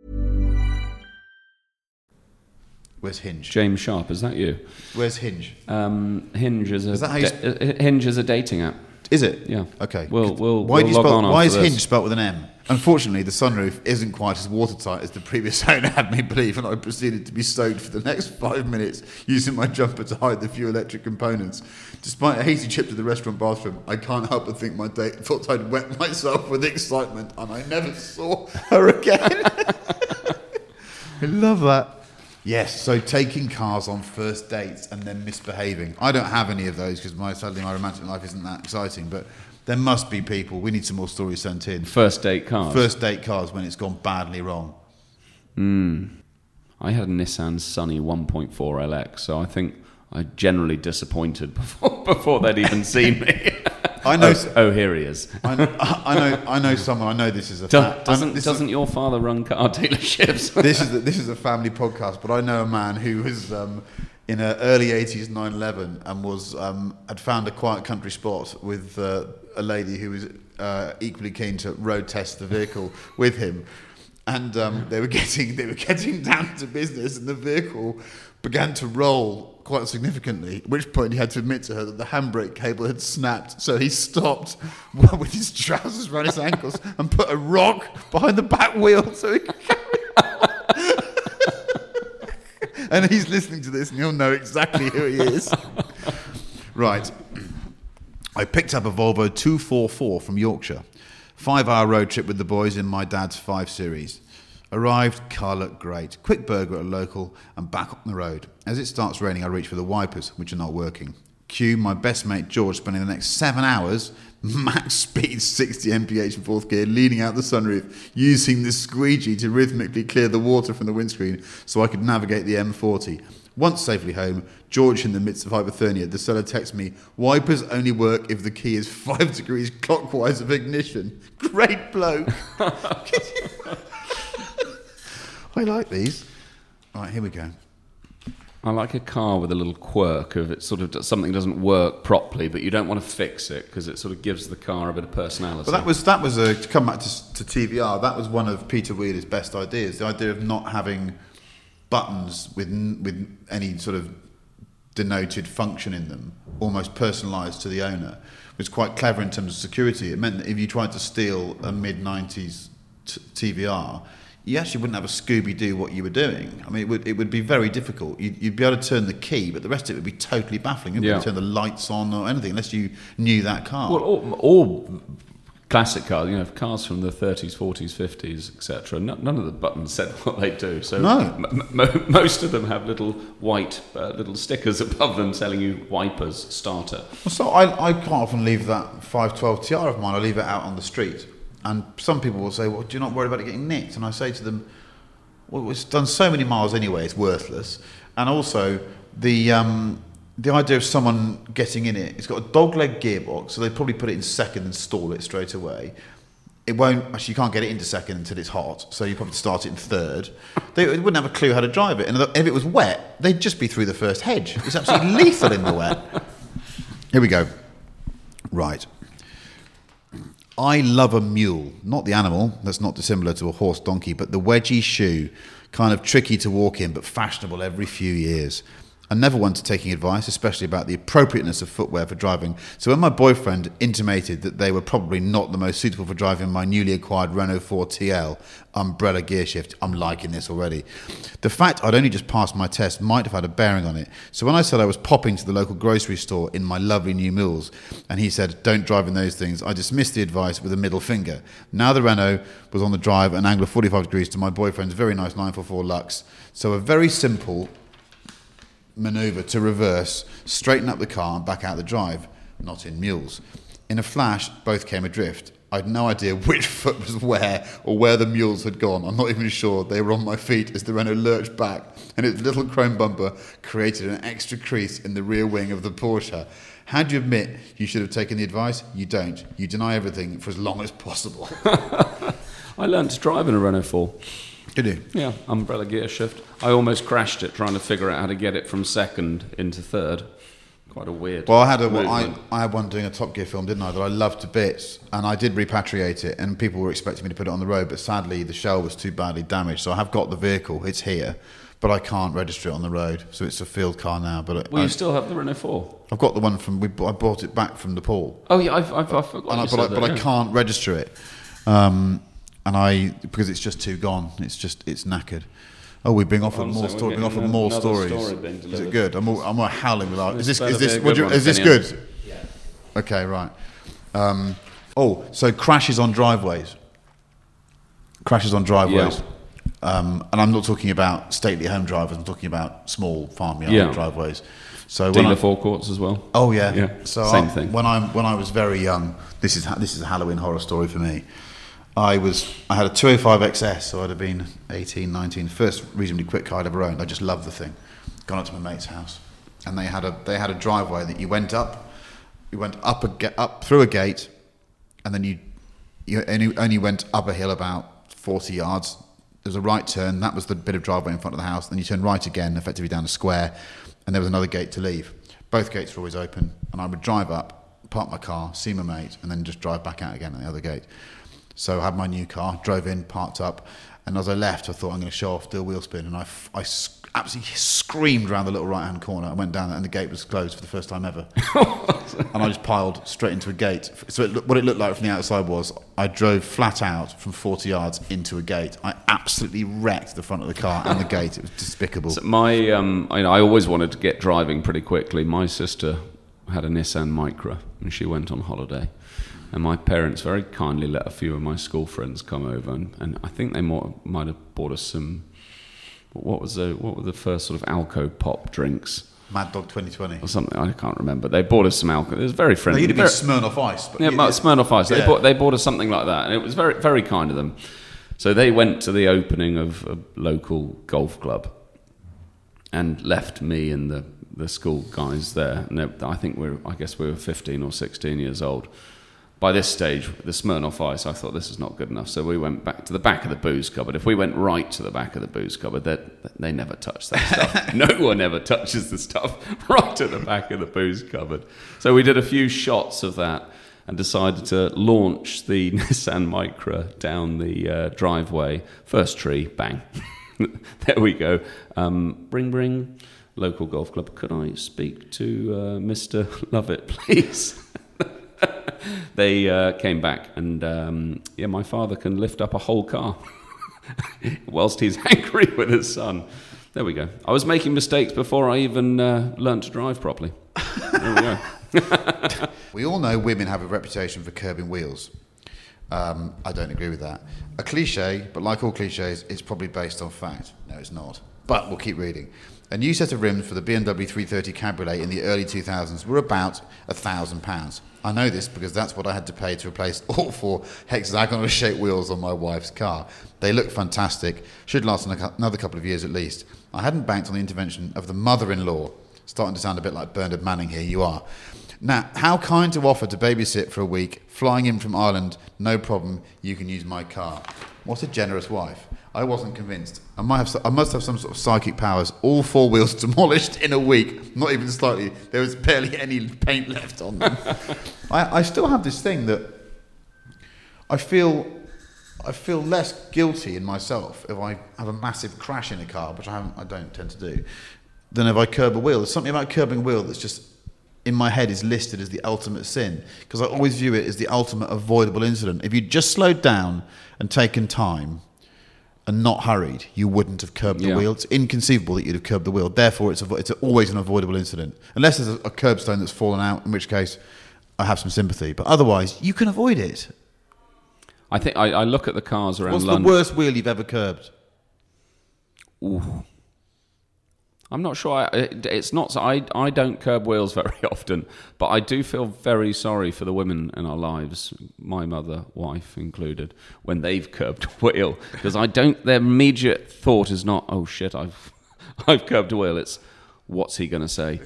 [SPEAKER 7] Where's Hinge?
[SPEAKER 8] James Sharp, is that you?
[SPEAKER 7] Where's Hinge?
[SPEAKER 8] Um, Hinge is a
[SPEAKER 7] Is that how you
[SPEAKER 8] da- Hinge is a dating app.
[SPEAKER 7] Is it?
[SPEAKER 8] Yeah.
[SPEAKER 7] Okay.
[SPEAKER 8] We'll, we'll,
[SPEAKER 7] why
[SPEAKER 8] we'll
[SPEAKER 7] do you
[SPEAKER 8] log
[SPEAKER 7] spell,
[SPEAKER 8] on
[SPEAKER 7] Why
[SPEAKER 8] after
[SPEAKER 7] is
[SPEAKER 8] this.
[SPEAKER 7] hinge spelt with an M? Unfortunately, the sunroof isn't quite as watertight as the previous owner had me believe, and I proceeded to be stoked for the next five minutes using my jumper to hide the few electric components. Despite a hasty trip to the restaurant bathroom, I can't help but think my date thought I'd wet myself with excitement, and I never saw her again. I love that. Yes, so taking cars on first dates and then misbehaving. I don't have any of those because my sadly my romantic life isn't that exciting, but there must be people. We need some more stories sent in.
[SPEAKER 8] First date cars.
[SPEAKER 7] First date cars when it's gone badly wrong.
[SPEAKER 8] Hmm. I had a Nissan Sunny one point four L X, so I think I generally disappointed before before they'd even seen me.
[SPEAKER 7] I know.
[SPEAKER 8] Oh, oh, here he is.
[SPEAKER 7] I, I know. I know someone. I know this is a.
[SPEAKER 8] Do,
[SPEAKER 7] Fa-
[SPEAKER 8] doesn't
[SPEAKER 7] this
[SPEAKER 8] doesn't
[SPEAKER 7] is,
[SPEAKER 8] your father run car dealerships?
[SPEAKER 7] this is a, this is a family podcast, but I know a man who was um, in an early eighties nine eleven and was um, had found a quiet country spot with uh, a lady who was uh, equally keen to road test the vehicle with him, and um, they were getting they were getting down to business, and the vehicle began to roll quite significantly, at which point he had to admit to her that the handbrake cable had snapped, so he stopped with his trousers around his ankles and put a rock behind the back wheel so he could carry on. And he's listening to this and he'll know exactly who he is. Right. I picked up a Volvo two forty-four from Yorkshire. Five-hour road trip with the boys in my dad's five Series. Arrived, car looked great. Quick burger at a local and back on the road. As it starts raining, I reach for the wipers, which are not working. Cue my best mate George spending the next seven hours, max speed sixty M P H in fourth gear, leaning out the sunroof, using the squeegee to rhythmically clear the water from the windscreen so I could navigate the M forty. Once safely home, George in the midst of hypothermia, the seller texts me, wipers only work if the key is five degrees clockwise of ignition. Great bloke. I like these. Right, here we go.
[SPEAKER 8] I like a car with a little quirk of it sort of something doesn't work properly, but you don't want to fix it because it sort of gives the car a bit of personality.
[SPEAKER 7] Well, that was that was a to come back to, to T V R. That was one of Peter Wheeler's best ideas. The idea of not having buttons with with any sort of denoted function in them, almost personalised to the owner, was quite clever in terms of security. It meant that if you tried to steal a mid nineties t- T V R, you actually wouldn't have a Scooby-Doo what you were doing. I mean, it would it would be very difficult. You'd, you'd be able to turn the key, but the rest of it would be totally baffling. You wouldn't
[SPEAKER 8] yeah.
[SPEAKER 7] be able to turn the lights on or anything unless you knew that car.
[SPEAKER 8] Well, all, all classic cars, you know, cars from the thirties, forties, fifties, et cetera. No, none of the buttons said what they do. So
[SPEAKER 7] no.
[SPEAKER 8] m- m- most of them have little white uh, little stickers above them telling you wipers, starter.
[SPEAKER 7] Well, so I, I quite often leave that five twelve T R of mine, I leave it out on the street. And some people will say, well, do you not worry about it getting nicked? And I say to them, well, it's done so many miles anyway, it's worthless. And also, the um, the idea of someone getting in it, it's got a dogleg gearbox, so they probably put it in second and stall it straight away. It won't, actually you can't get it into second until it's hot, so you probably start it in third. They wouldn't have a clue how to drive it. And if it was wet, they'd just be through the first hedge. It's absolutely lethal in the wet. Here we go. Right. I love a mule, not the animal, that's not dissimilar to a horse donkey, but the wedgie shoe, kind of tricky to walk in, but fashionable every few years. I'm never one to taking advice, especially about the appropriateness of footwear for driving. So when my boyfriend intimated that they were probably not the most suitable for driving my newly acquired Renault four T L umbrella gear shift, I'm liking this already. The fact I'd only just passed my test might have had a bearing on it. So when I said I was popping to the local grocery store in my lovely new mules, and he said, don't drive in those things, I dismissed the advice with a middle finger. Now the Renault was on the drive, an angle of forty-five degrees to my boyfriend's very nice nine forty-four Lux. So a very simple manoeuvre to reverse, straighten up the car and back out the drive, not in mules. In a flash, both came adrift. I had no idea which foot was where or where the mules had gone. I'm not even sure they were on my feet as the Renault lurched back and its little chrome bumper created an extra crease in the rear wing of the Porsche. How do you admit you should have taken the advice? You don't. You deny everything for as long as possible.
[SPEAKER 8] I learned to drive in a Renault four.
[SPEAKER 7] Did you?
[SPEAKER 8] Yeah, umbrella gear shift. I almost crashed it trying to figure out how to get it from second into third. Quite a weird.
[SPEAKER 7] Well, I had a well, I,
[SPEAKER 8] movement.
[SPEAKER 7] I had one doing a Top Gear film, didn't I? That I loved to bits, and I did repatriate it, and people were expecting me to put it on the road, but sadly the shell was too badly damaged. So I have got the vehicle; it's here, but I can't register it on the road, so it's a field car now. But
[SPEAKER 8] Well,
[SPEAKER 7] I,
[SPEAKER 8] you still have the Renault four?
[SPEAKER 7] I've got the one from, we, I bought it back from Nepal.
[SPEAKER 8] Oh, yeah, I've, I've, I forgot
[SPEAKER 7] And I,
[SPEAKER 8] you
[SPEAKER 7] but
[SPEAKER 8] said
[SPEAKER 7] I,
[SPEAKER 8] that,
[SPEAKER 7] but
[SPEAKER 8] yeah.
[SPEAKER 7] I can't register it, um, and I because it's just too gone. It's just it's knackered. Oh, we're being offered
[SPEAKER 8] Oh,
[SPEAKER 7] more
[SPEAKER 8] so we're
[SPEAKER 7] stories. Being
[SPEAKER 8] getting
[SPEAKER 7] offered more
[SPEAKER 8] another
[SPEAKER 7] stories.
[SPEAKER 8] story being
[SPEAKER 7] Is it
[SPEAKER 8] delivered.
[SPEAKER 7] good? I'm all, I'm all howling with our, Is
[SPEAKER 8] This
[SPEAKER 7] this is
[SPEAKER 8] better be
[SPEAKER 7] this
[SPEAKER 8] a
[SPEAKER 7] what
[SPEAKER 8] good
[SPEAKER 7] do you-
[SPEAKER 8] one,
[SPEAKER 7] is this
[SPEAKER 8] Finian.
[SPEAKER 7] good? Yeah. Okay, right. Um, oh, so crashes on driveways. Crashes on driveways.
[SPEAKER 8] Yeah.
[SPEAKER 7] Um, and I'm not talking about stately home drivers. I'm talking about small farmyard
[SPEAKER 8] Yeah.
[SPEAKER 7] driveways. So when
[SPEAKER 8] Dealer
[SPEAKER 7] I,
[SPEAKER 8] forecourts as well.
[SPEAKER 7] Oh yeah,
[SPEAKER 8] Yeah,
[SPEAKER 7] So
[SPEAKER 8] same
[SPEAKER 7] I,
[SPEAKER 8] thing.
[SPEAKER 7] When I when I was very young, this is ha- this is a Halloween horror story for me. I was I had a two oh five X S, so I'd have been eighteen, nineteen. First reasonably quick car I'd ever owned. I just loved the thing. Gone up to my mate's house, and they had a they had a driveway that you went up, you went up a ga- up through a gate, and then you you only only went up a hill about forty yards. There was a right turn. That was the bit of driveway in front of the house. Then you turn right again, effectively down a square, and there was another gate to leave. Both gates were always open, and I would drive up, park my car, see my mate, and then just drive back out again at the other gate. So I had my new car, drove in, parked up, and as I left, I thought I'm going to show off, do a wheel spin, and I, f- I s- absolutely screamed around the little right-hand corner. I went down there, and the gate was closed for the first time ever. And I just piled straight into a gate. So it, look- what it looked like from the outside was I drove flat out from forty yards into a gate. I absolutely wrecked the front of the car and the gate. It was despicable.
[SPEAKER 8] So my, um, I, I always wanted to get driving pretty quickly. My sister had a Nissan Micra, and she went on holiday. And my parents very kindly let a few of my school friends come over, and, and I think they might, might have bought us some. What was the what were the first sort of Alco pop drinks
[SPEAKER 7] Mad Dog twenty twenty.
[SPEAKER 8] or something? I can't remember. They bought us some alcohol. It was very
[SPEAKER 7] No,
[SPEAKER 8] friendly.
[SPEAKER 7] you'd have been
[SPEAKER 8] very-
[SPEAKER 7] Smirnoff Ice. But
[SPEAKER 8] yeah,
[SPEAKER 7] you-
[SPEAKER 8] but Smirnoff Ice. They
[SPEAKER 7] Yeah.
[SPEAKER 8] bought they bought us something like that, and it was very very kind of them. So they went to the opening of a local golf club, and left me and the, the school guys there. And they- I think we were I guess we were fifteen or sixteen years old. By this stage, the Smirnoff Ice, I thought this is not good enough. So we went back to the back of the booze cupboard. If we went right to the back of the booze cupboard, they, they never touch that stuff. No one ever touches the stuff right to the back of the booze cupboard. So we did a few shots of that and decided to launch the Nissan Micra down the uh, driveway. First tree, bang. There we go. Um, bring, bring. Local golf club. Could I speak to uh, Mister Lovett, please? They uh, came back, and um, yeah, my father can lift up a whole car whilst he's angry with his son. There we go. I was making mistakes before I even uh, learned to drive properly. There we go.
[SPEAKER 7] We all know women have a reputation for curbing wheels. Um, I don't agree with that. A cliche, but like all cliches, it's probably based on fact. No, it's not. But we'll keep reading. A new set of rims for the B M W three thirty Cabriolet in the early two thousands were about one thousand pounds. I know this because that's what I had to pay to replace all four hexagonal-shaped wheels on my wife's car. They look fantastic. Should last another couple of years at least. I hadn't banked on the intervention of the mother-in-law. Starting to sound a bit like Bernard Manning here, you are. Now, how kind to offer to babysit for a week, flying in from Ireland, no problem, you can use my car. What a generous wife. I wasn't convinced. I might have. I must have some sort of psychic powers. All four wheels demolished in a week. Not even slightly. There was barely any paint left on them. I, I still have this thing that I feel. I feel less guilty in myself if I have a massive crash in a car, which I haven't. I don't tend to do, than if I curb a wheel. There's something about curbing a wheel that's just in my head is listed as the ultimate sin, because I always view it as the ultimate avoidable incident. If you'd just slowed down and taken time and not hurried, you wouldn't have curbed the
[SPEAKER 8] Yeah.
[SPEAKER 7] wheel. It's inconceivable that you'd have curbed the wheel. Therefore, it's avo- it's always an avoidable incident. Unless there's a, a curbstone that's fallen out, in which case I have some sympathy. But otherwise, you can avoid it.
[SPEAKER 8] I think I, I look at the cars around
[SPEAKER 7] What's
[SPEAKER 8] London.
[SPEAKER 7] the worst wheel you've ever curbed?
[SPEAKER 8] Ooh. I'm not sure. I, it, it's not. I I don't curb wheels very often, but I do feel very sorry for the women in our lives, my mother, wife included, when they've curbed a wheel, because I don't. Their immediate thought is not, "Oh shit, I've I've curbed a wheel." It's, "What's he going to say?"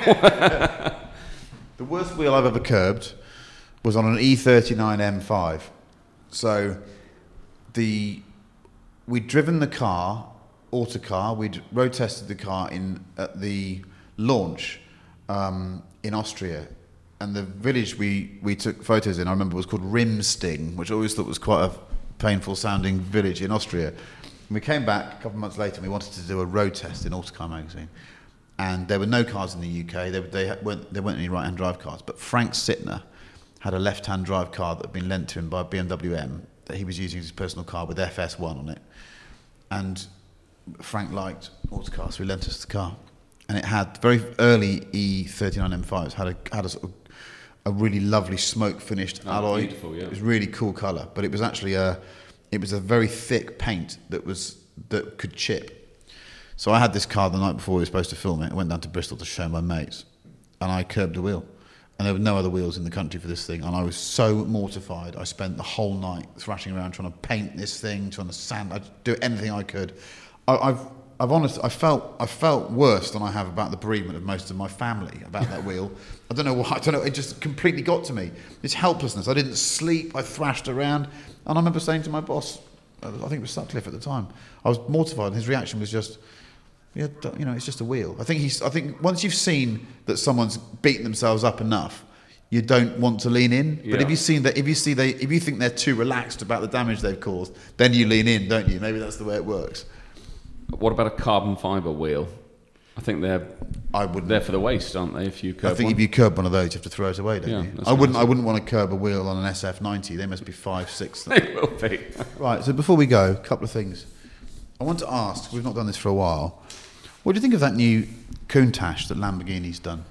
[SPEAKER 7] The worst wheel I've ever curbed was on an E thirty-nine M five. So the we'd driven the car, autocar, we'd road tested the car in at the launch um, in Austria. And the village we, we took photos in, I remember, was called Rimsting, which I always thought was quite a painful sounding village in Austria. we came back a couple of months later and we wanted to do a road test in Autocar magazine. And there were no cars in the U K. They, they, weren't, there weren't any right-hand drive cars. But Frank Sittner had a left-hand drive car that had been lent to him by B M W M that he was using as his personal car with F S one on it. And Frank liked Autocar, so he lent us the car. And it had very early E thirty-nine M fives, had a, had a sort of a really lovely smoke-finished
[SPEAKER 8] oh,
[SPEAKER 7] alloy.
[SPEAKER 8] Beautiful, yeah.
[SPEAKER 7] It was really cool colour, but it was actually a, it was a very thick paint that was that could chip. So I had this car the night before we were supposed to film it. I went down to Bristol to show my mates, and I curbed the wheel. And there were no other wheels in the country for this thing, and I was so mortified. I spent the whole night thrashing around trying to paint this thing, trying to sand. I'd do anything I could. I, I've, I've honestly, I felt, I felt worse than I have about the bereavement of most of my family about that wheel. I don't know why. I don't know. It just completely got to me. This helplessness. I didn't sleep. I thrashed around, and I remember saying to my boss, I think it was Sutcliffe at the time, I was mortified, and his reaction was just, yeah, you know, it's just a wheel. I think he's. I think once you've seen that someone's beaten themselves up enough, you don't want to lean in.
[SPEAKER 8] Yeah.
[SPEAKER 7] But if you see that, if you see they, if you think they're too relaxed about the damage they've caused, then you lean in, don't you? Maybe that's the way it works.
[SPEAKER 8] What about a carbon fibre wheel? I think they're.
[SPEAKER 7] I wouldn't.
[SPEAKER 8] They're for the waste, aren't they? If you curb
[SPEAKER 7] I think
[SPEAKER 8] one?
[SPEAKER 7] if you curb one of those, you have to throw it away, don't
[SPEAKER 8] Yeah,
[SPEAKER 7] you?
[SPEAKER 8] that's
[SPEAKER 7] I wouldn't.
[SPEAKER 8] nice.
[SPEAKER 7] I wouldn't want to curb a wheel on an S F ninety. They must be five, six.
[SPEAKER 8] They will be.
[SPEAKER 7] Right. So before we go, a couple of things. I want to ask. We've not done this for a while. What do you think of that new Countach that Lamborghini's done?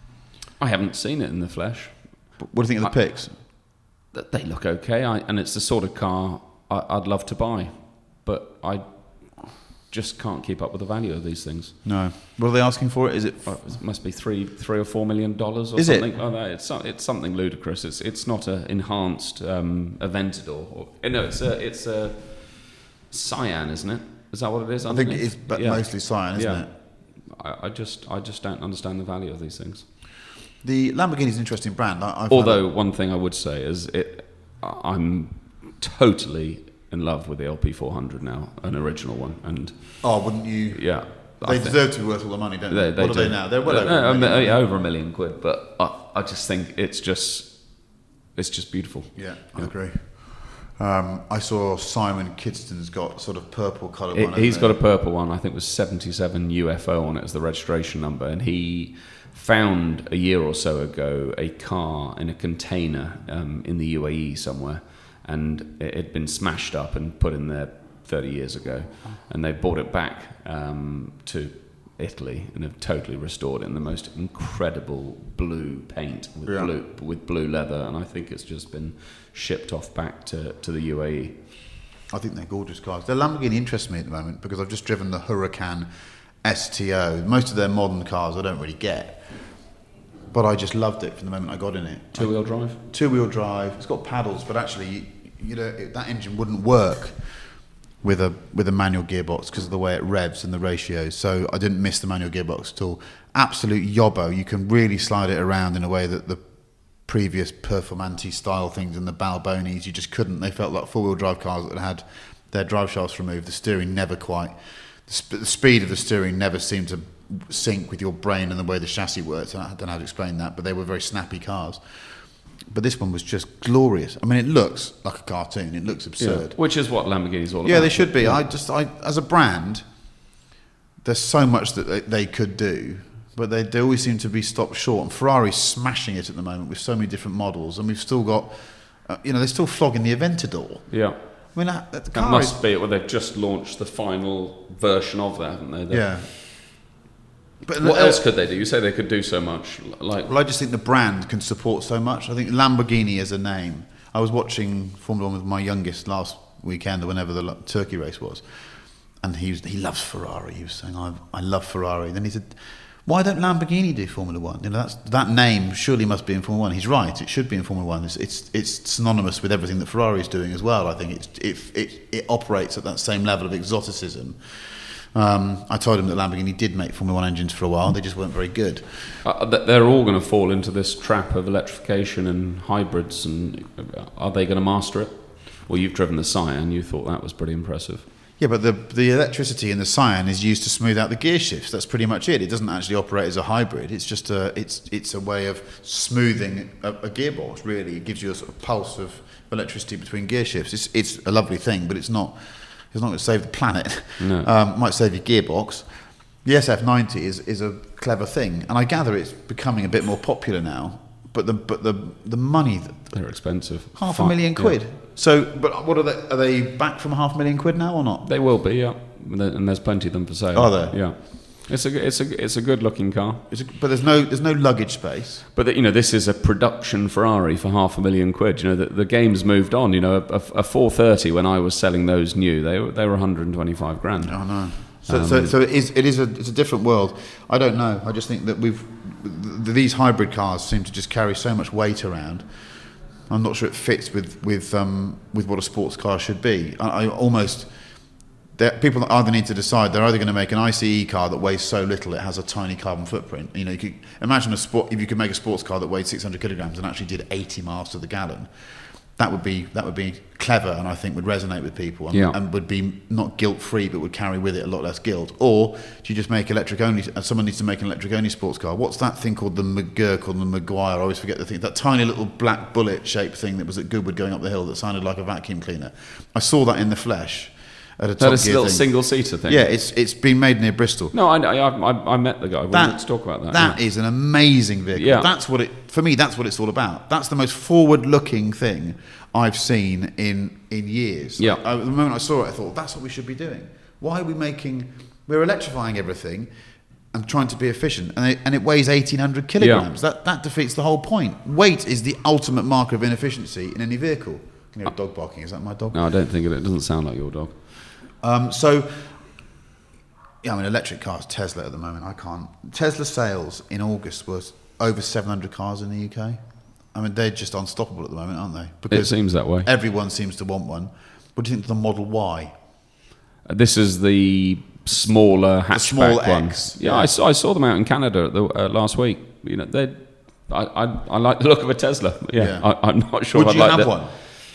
[SPEAKER 8] I haven't seen it in the flesh.
[SPEAKER 7] What do you think of the
[SPEAKER 8] I-
[SPEAKER 7] pics?
[SPEAKER 8] Th- They look okay, I, and it's the sort of car I, I'd love to buy, but I just can't keep up with the value of these things.
[SPEAKER 7] No. What are they asking for it? Is it?
[SPEAKER 8] Uh, It must be three, three or four million dollars or
[SPEAKER 7] Is it?
[SPEAKER 8] something like that. It's so- it's something ludicrous. It's it's not an enhanced um, Aventador. Or, eh, no, it's a it's a Cyan, isn't it? Is that what it is?
[SPEAKER 7] I think it
[SPEAKER 8] underneath?
[SPEAKER 7] is, but
[SPEAKER 8] Yeah.
[SPEAKER 7] mostly Cyan, isn't
[SPEAKER 8] Yeah.
[SPEAKER 7] it?
[SPEAKER 8] I, I just I just don't understand the value of these things.
[SPEAKER 7] The Lamborghini's an interesting brand. I, I've
[SPEAKER 8] Although
[SPEAKER 7] had
[SPEAKER 8] one thing I would say is it, I'm totally in love with the L P four hundred now, an original one, and
[SPEAKER 7] a, oh, wouldn't you?
[SPEAKER 8] yeah, I
[SPEAKER 7] They
[SPEAKER 8] thi-
[SPEAKER 7] deserve to be worth all the money, don't they?
[SPEAKER 8] They, they
[SPEAKER 7] what
[SPEAKER 8] do.
[SPEAKER 7] are they now? They're well
[SPEAKER 8] Uh,
[SPEAKER 7] over,
[SPEAKER 8] no,
[SPEAKER 7] a million,
[SPEAKER 8] uh,
[SPEAKER 7] aren't they?
[SPEAKER 8] over a million quid, but I, I just think it's just it's just beautiful.
[SPEAKER 7] Yeah, I agree. Um, I saw Simon Kidston's got sort of purple coloured
[SPEAKER 8] It-
[SPEAKER 7] one.
[SPEAKER 8] he's
[SPEAKER 7] hasn't
[SPEAKER 8] got a
[SPEAKER 7] he?
[SPEAKER 8] purple one. I think it was seventy-seven U F O on it as the registration number, and he found a year or so ago a car in a container um, in the U A E somewhere, and it had been smashed up and put in there thirty years ago, and they brought it back um, to Italy and have totally restored it in the most incredible blue paint with
[SPEAKER 7] Yeah.
[SPEAKER 8] blue with blue leather, and I think it's just been shipped off back to, to the U A E.
[SPEAKER 7] I think they're gorgeous cars. Their Lamborghini interests me at the moment because I've just driven the Huracan S T O. Most of their modern cars I don't really get, but I just loved it from the moment I got in it.
[SPEAKER 8] Two-wheel drive?
[SPEAKER 7] Two-wheel drive. It's got paddles, but actually, you, you know, it, that engine wouldn't work with a with a manual gearbox because of the way it revs and the ratios. So I didn't miss the manual gearbox at all. Absolute yobbo. You can really slide it around in a way that the previous Performanti style things and the Balbonis, you just couldn't. They felt like four-wheel drive cars that had their drive shafts removed. The steering never quite, the, sp- the speed of the steering never seemed to sync with your brain and the way the chassis works. I don't know how to explain that, but they were very snappy cars. But this one was just glorious. I mean, it looks like a cartoon. It looks absurd.
[SPEAKER 8] Which is what Lamborghini's all about.
[SPEAKER 7] Yeah, they should be. I just, I as a brand, there's so much that they, they could do, but they, they always seem to be stopped short. And Ferrari's smashing it at the moment with so many different models, and we've still got, uh, you know, they're still flogging the Aventador.
[SPEAKER 8] Yeah.
[SPEAKER 7] I mean, that, that
[SPEAKER 8] That
[SPEAKER 7] car
[SPEAKER 8] must
[SPEAKER 7] is,
[SPEAKER 8] be it. Well, they've just launched the final version of that, haven't they? They-
[SPEAKER 7] yeah. But
[SPEAKER 8] What
[SPEAKER 7] uh,
[SPEAKER 8] else could they do? You say they could do so much. Like,
[SPEAKER 7] Well, I just think the brand can support so much. I think Lamborghini as a name. I was watching Formula One with my youngest last weekend, or whenever the lo- Turkey race was, and he was, he loves Ferrari. He was saying, "I I love Ferrari." Then he said, "Why don't Lamborghini do Formula One? You know, that's that name surely must be in Formula One." He's right; it should be in Formula One. It's it's, it's synonymous with everything that Ferrari is doing as well. I think it's, it it it operates at that same level of exoticism. Um, I told him that Lamborghini did make Formula One engines for a while. They just weren't very good.
[SPEAKER 8] uh, th- they're all going to fall into this trap of electrification and hybrids. And uh, are they going to master it? Well, you've driven the Cyan. You thought that was pretty impressive.
[SPEAKER 7] Yeah, but the the electricity in the Cyan is used to smooth out the gear shifts. That's pretty much it. It doesn't actually operate as a hybrid. It's just a it's it's a way of smoothing a, a gearbox. Really, it gives you a sort of pulse of electricity between gear shifts. It's it's a lovely thing, but it's not It's not going to save the planet.
[SPEAKER 8] No.
[SPEAKER 7] Um, might save your gearbox. The S F ninety is, is a clever thing, and I gather it's becoming a bit more popular now. But the but the the money that,
[SPEAKER 8] they're expensive.
[SPEAKER 7] Half
[SPEAKER 8] Fine.
[SPEAKER 7] a million quid.
[SPEAKER 8] Yeah.
[SPEAKER 7] So, but what are they? Are they back from half a million quid now or not?
[SPEAKER 8] They will be, yeah. And there's plenty of them for sale.
[SPEAKER 7] Are there?
[SPEAKER 8] Yeah. It's a it's a it's a good looking car.
[SPEAKER 7] It's a, but there's no there's no luggage space.
[SPEAKER 8] But the, you know, this is a production Ferrari for half a million quid. You know, the, the game's moved on. You know, a, a four thirty when I was selling those new, they were they were one hundred twenty-five grand.
[SPEAKER 7] Oh no. So,
[SPEAKER 8] Um,
[SPEAKER 7] so, so it is. It is a. It's a different world. I don't know. I just think that we've th- these hybrid cars seem to just carry so much weight around. I'm not sure it fits with with um, with what a sports car should be. I, I almost. People either need to decide they're either going to make an ICE car that weighs so little it has a tiny carbon footprint. You know, you could imagine a sport if you could make a sports car that weighed six hundred kilograms and actually did eighty miles to the gallon. That would be that would be clever, and I think would resonate with people, and,
[SPEAKER 8] yeah.
[SPEAKER 7] and would be not guilt free, but would carry with it a lot less guilt. Or do you just make electric only? Uh, someone needs to make an electric only sports car. What's that thing called? The McGurk or the Maguire? I always forget the thing. That tiny little black bullet shaped thing that was at Goodwood going up the hill that sounded like a vacuum cleaner. I saw that in the flesh. At a
[SPEAKER 8] That
[SPEAKER 7] Top
[SPEAKER 8] is a
[SPEAKER 7] Gear
[SPEAKER 8] little
[SPEAKER 7] thing.
[SPEAKER 8] single seater thing.
[SPEAKER 7] Yeah, it's it's been made near Bristol.
[SPEAKER 8] No, I I, I, I met the guy.
[SPEAKER 7] That,
[SPEAKER 8] Let's talk about that.
[SPEAKER 7] That
[SPEAKER 8] yeah.
[SPEAKER 7] is an amazing vehicle.
[SPEAKER 8] Yeah.
[SPEAKER 7] That's what it for me. That's what it's all about. That's the most forward-looking thing I've seen in in years.
[SPEAKER 8] Yeah.
[SPEAKER 7] I, the moment I saw it, I thought that's what we should be doing. Why are we making? We're electrifying everything and trying to be efficient, and it, and it weighs eighteen hundred kilograms.
[SPEAKER 8] Yeah.
[SPEAKER 7] That that defeats the whole point. Weight is the ultimate marker of inefficiency in any vehicle. Can you hear a dog barking? Is that my dog?
[SPEAKER 8] No, I don't think it. It doesn't sound like your dog.
[SPEAKER 7] Um, so, yeah, I mean, electric cars, Tesla at the moment, I can't. Tesla sales in August was over seven hundred cars in the U K. I mean, they're just unstoppable at the moment, aren't they?
[SPEAKER 8] It seems that way.
[SPEAKER 7] Everyone seems to want one. What do you think of the Model Y?
[SPEAKER 8] Uh, this is the smaller hatchback
[SPEAKER 7] small
[SPEAKER 8] one.
[SPEAKER 7] X,
[SPEAKER 8] Yeah,
[SPEAKER 7] yeah.
[SPEAKER 8] I, saw, I saw them out in Canada at the, uh, last week. You know, they. I, I I like the look of a Tesla. Yeah,
[SPEAKER 7] Yeah.
[SPEAKER 8] I, I'm not sure.
[SPEAKER 7] Would
[SPEAKER 8] I'd
[SPEAKER 7] you
[SPEAKER 8] like
[SPEAKER 7] have
[SPEAKER 8] that.
[SPEAKER 7] one?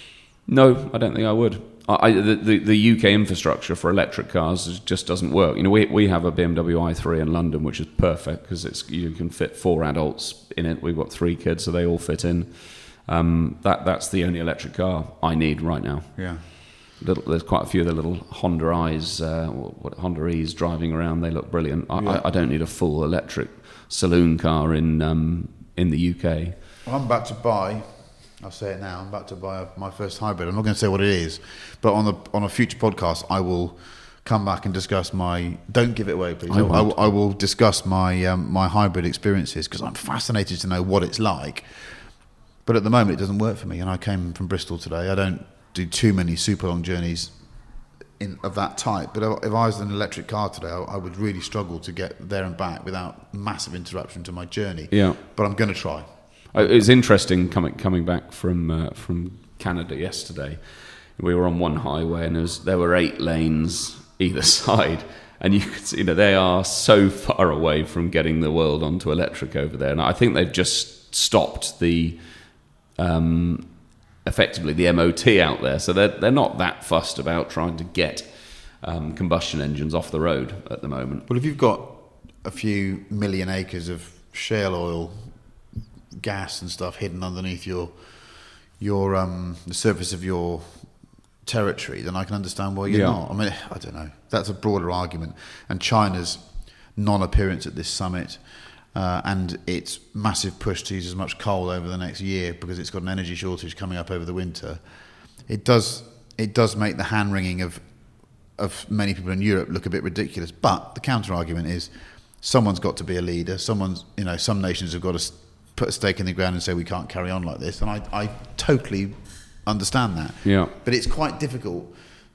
[SPEAKER 8] No, I don't think I would. I, I, the, the, the U K infrastructure for electric cars is- just doesn't work. You know, we we have a B M W i three in London, which is perfect because it's you can fit four adults in it. We've got three kids, so they all fit in. Um, that that's the only electric car I need right now.
[SPEAKER 7] Yeah.
[SPEAKER 8] Little, there's quite a few of the little Honda I's, uh, what Honda E's driving around. They look brilliant. I,
[SPEAKER 7] Yeah.
[SPEAKER 8] I, I don't need a full electric saloon car in um, in the U K.
[SPEAKER 7] Well, I'm about to buy. I'll say it now. I'm about to buy my first hybrid. I'm not going to say what it is, but on the on a future podcast, I will come back and discuss my. Don't give it away, please.
[SPEAKER 8] I
[SPEAKER 7] I,
[SPEAKER 8] won't.
[SPEAKER 7] I will discuss my um, my hybrid experiences because I'm fascinated to know what it's like. But at the moment, it doesn't work for me. And I came from Bristol today. I don't do too many super long journeys in of that type. But if I was in an electric car today, I, I would really struggle to get there and back without massive interruption to my journey.
[SPEAKER 8] Yeah.
[SPEAKER 7] But I'm going to try.
[SPEAKER 8] Uh, It was interesting coming coming back from uh, from Canada yesterday. We were on one highway and there, was, there were eight lanes either side, and you could see, you know, they are so far away from getting the world onto electric over there. And I think they've just stopped the um, effectively the M O T out there, so they're they're not that fussed about trying to get um, combustion engines off the road at the moment.
[SPEAKER 7] Well, if you've got a few million acres of shale oil, gas and stuff hidden underneath your your um the surface of your territory, then I can understand why you're
[SPEAKER 8] Yeah.
[SPEAKER 7] not. I mean, I don't know. That's a broader argument. And China's non-appearance at this summit uh, and its massive push to use as much coal over the next year because it's got an energy shortage coming up over the winter. It does it does make the hand wringing of of many people in Europe look a bit ridiculous. But the counter argument is someone's got to be a leader. Someone's, you know, some nations have got to s- put a stake in the ground and say we can't carry on like this. And I, I totally understand that.
[SPEAKER 8] Yeah.
[SPEAKER 7] But it's quite difficult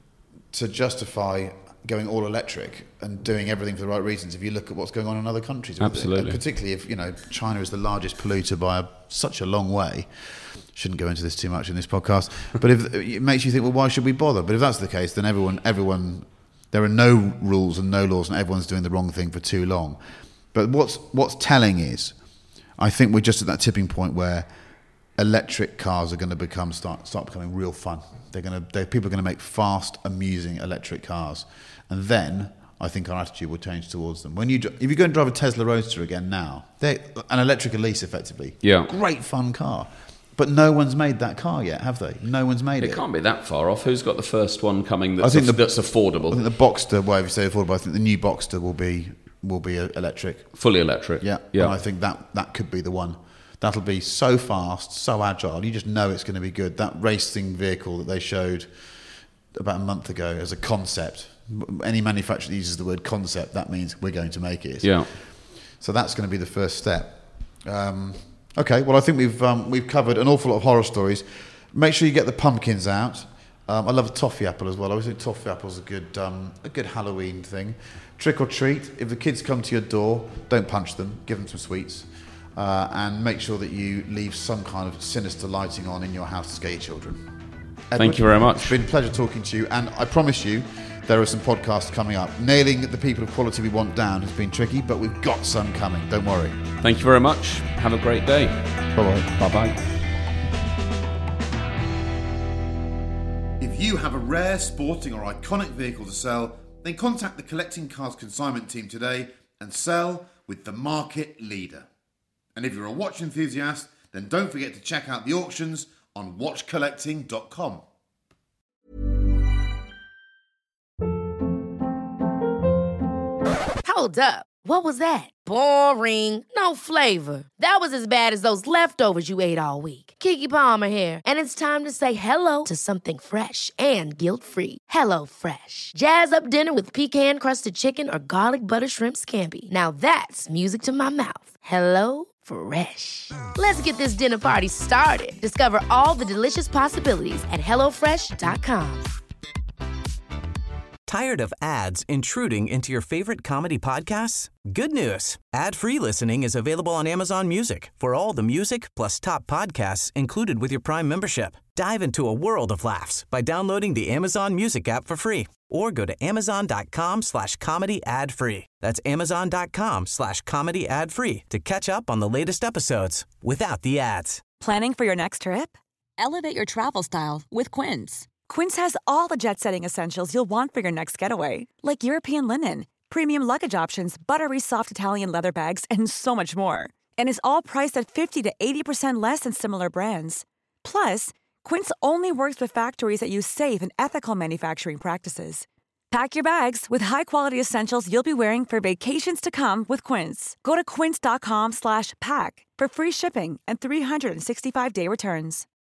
[SPEAKER 7] to justify going all electric and doing everything for the right reasons if you look at what's going on in other countries. with it.
[SPEAKER 8] Absolutely.
[SPEAKER 7] And particularly if, you know, China is the largest polluter by a, such a long way. Shouldn't go into this too much in this podcast. But if it makes you think, well, why should we bother? But if that's the case, then everyone, everyone, there are no rules and no laws, and everyone's doing the wrong thing for too long. But what's what's telling is, I think we're just at that tipping point where electric cars are going to become start start becoming real fun. They're going to, they're, people are going to make fast, amusing electric cars, and then I think our attitude will change towards them. When you, dr- if you go and drive a Tesla Roadster again now, they're an electric Elise, effectively.
[SPEAKER 8] Yeah.
[SPEAKER 7] Great fun car. But no one's made that car yet, have they? No one's made it.
[SPEAKER 8] It can't be that far off. Who's got the first one coming that's,
[SPEAKER 7] I think
[SPEAKER 8] aff-
[SPEAKER 7] the,
[SPEAKER 8] that's affordable?
[SPEAKER 7] I think the Boxster, whatever you say affordable, I think the new Boxster will be will be electric.
[SPEAKER 8] Fully electric.
[SPEAKER 7] Yeah,
[SPEAKER 8] yeah.
[SPEAKER 7] And I think that, that could be the one. That'll be so fast, so agile. You just know it's going to be good. That racing vehicle that they showed about a month ago as a concept. Any manufacturer that uses the word concept, that means we're going to make it.
[SPEAKER 8] Yeah.
[SPEAKER 7] So that's going to be the first step. Um, okay, well, I think we've um, we've covered an awful lot of horror stories. Make sure you get the pumpkins out. Um, I love a toffee apple as well. I always think toffee apple's a good um, a good Halloween thing. Trick or treat. If the kids come to your door, don't punch them. Give them some sweets. Uh, and make sure that you leave some kind of sinister lighting on in your house to scare your children. Edward,
[SPEAKER 8] Thank you very much.
[SPEAKER 7] It's been a pleasure talking to you, and I promise you there are some podcasts coming up. Nailing the people of quality we want down has been tricky, but we've got some coming. Don't worry.
[SPEAKER 8] Thank you very much. Have a great day.
[SPEAKER 7] Bye-bye.
[SPEAKER 8] Bye-bye.
[SPEAKER 6] If you have a rare, sporting or iconic vehicle to sell, then contact the Collecting Cars consignment team today and sell with the market leader. And if you're a watch enthusiast, then don't forget to check out the auctions on watch collecting dot com.
[SPEAKER 9] Hold up. What was that? Boring. No flavor. That was as bad as those leftovers you ate all week. Keke Palmer here, and it's time to say hello to something fresh and guilt-free. Hello Fresh. Jazz up dinner with pecan-crusted chicken or garlic butter shrimp scampi. Now that's music to my mouth. Hello Fresh. Let's get this dinner party started. Discover all the delicious possibilities at hello fresh dot com.
[SPEAKER 4] Tired of ads intruding into your favorite comedy podcasts? Good news. Ad-free listening is available on Amazon Music for all the music plus top podcasts included with your Prime membership. Dive into a world of laughs by downloading the Amazon Music app for free or go to amazon.com slash comedy ad free. That's amazon.com slash comedy ad free to catch up on the latest episodes without the ads.
[SPEAKER 10] Planning for your next trip? Elevate your travel style with Quince. Quince has all the jet-setting essentials you'll want for your next getaway, like European linen, premium luggage options, buttery soft Italian leather bags, and so much more. And is all priced at fifty to eighty percent less than similar brands. Plus, Quince only works with factories that use safe and ethical manufacturing practices. Pack your bags with high-quality essentials you'll be wearing for vacations to come with Quince. Go to quince.com slash pack for free shipping and three sixty-five day returns.